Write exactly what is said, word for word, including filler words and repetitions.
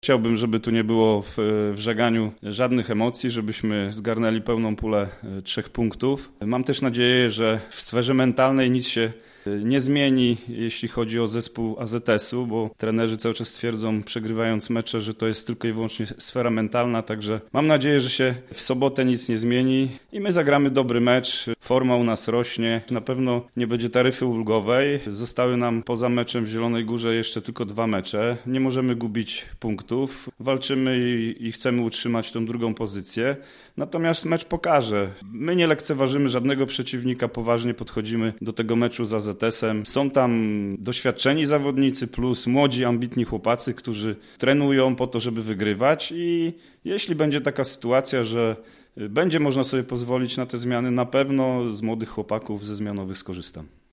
Chciałbym, żeby tu nie było w, w żeganiu żadnych emocji, żebyśmy zgarnęli pełną pulę trzech punktów. Mam też nadzieję, że w sferze mentalnej nic się nie zmieni, jeśli chodzi o zespół A Z S-u, bo trenerzy cały czas twierdzą, przegrywając mecze, że to jest tylko i wyłącznie sfera mentalna, także mam nadzieję, że się w sobotę nic nie zmieni i my zagramy dobry mecz. Forma u nas rośnie, na pewno nie będzie taryfy ulgowej. Zostały nam poza meczem w Zielonej Górze jeszcze tylko dwa mecze. Nie możemy gubić punktów. Walczymy i, i chcemy utrzymać tą drugą pozycję. Natomiast mecz pokaże. My nie lekceważymy żadnego przeciwnika, poważnie podchodzimy do tego meczu z A Z S-em. Są tam doświadczeni zawodnicy plus młodzi, ambitni chłopacy, którzy trenują po to, żeby wygrywać i jeśli będzie taka sytuacja, że będzie można sobie pozwolić na te zmiany, na pewno z młodych chłopaków ze zmianowych skorzystam.